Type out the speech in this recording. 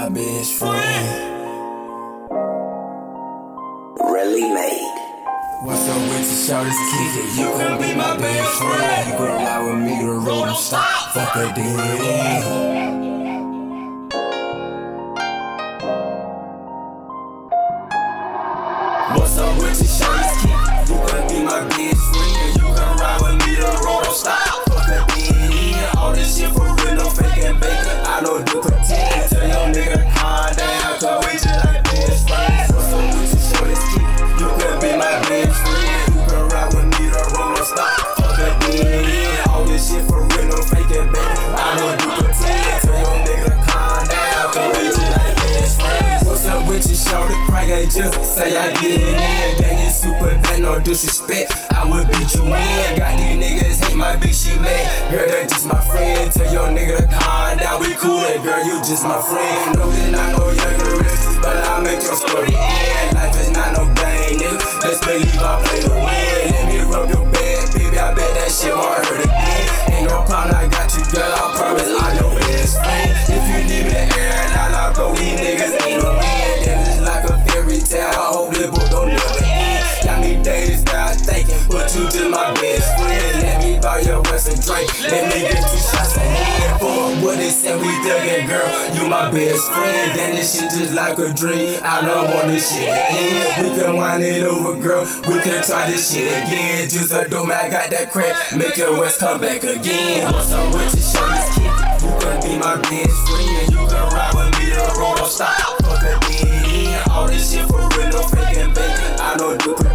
my best friend. Really made. What's up with you, shorty's kick it? You gon' be my best friend. You gon' ride with me to road and stop. Fuck a dead end. What's up with you, shorty's kick it? You gon' be my best friend. You gon' ride with me to road and stop. Fuck a dead end. All this shit for real, no fake and bacon. I don't do pretend. Tell your nigga calm down, cause we just like best friends. What's up with you, shorty's kick it? You gon' be my best friend. You gon' ride with me to road and stop. Fuck a dead end. All this shit for real, no fake and bacon. I don't do pretend. Tell your nigga calm down, cause we just like best friends. What's up with you, shorty? Crack ain't just say I get it in. Gang is super bad, no disrespect. I would beat you in. Got these niggas hate my bitch, she mad. Girl, that just my friend. Tell your nigga to calm down, we cool. That girl, you just my friend. No, that I know you're racist, but I'll make your story end. Life is not no game, nigga. Let's believe I play to win. Let me rub your back, baby. I bet that shit won't hurt again. Ain't no problem, I got you, girl. I promise I'm your best friend. If you need me to air it out, I'll go. These niggas ain't no end. That is like a fairy tale. I hope this book don't never end. Got me days without thinking, but you just my best friend. Let me buy your Western drink. Let me get 2 shots of hand. For what they said we thuggin', girl. You my best friend. Damn, this shit just like a dream. I don't want this shit to end. We can wind it over, girl. We can try this shit again. Just a dope, I got that crack. Make your West come back again. What's up with you, shorty's kick it? You gon' be my best friend. You gon' ride with me to road, don't stop. Fuck a dead end. All this shit for real, no fake and bacon. I don't do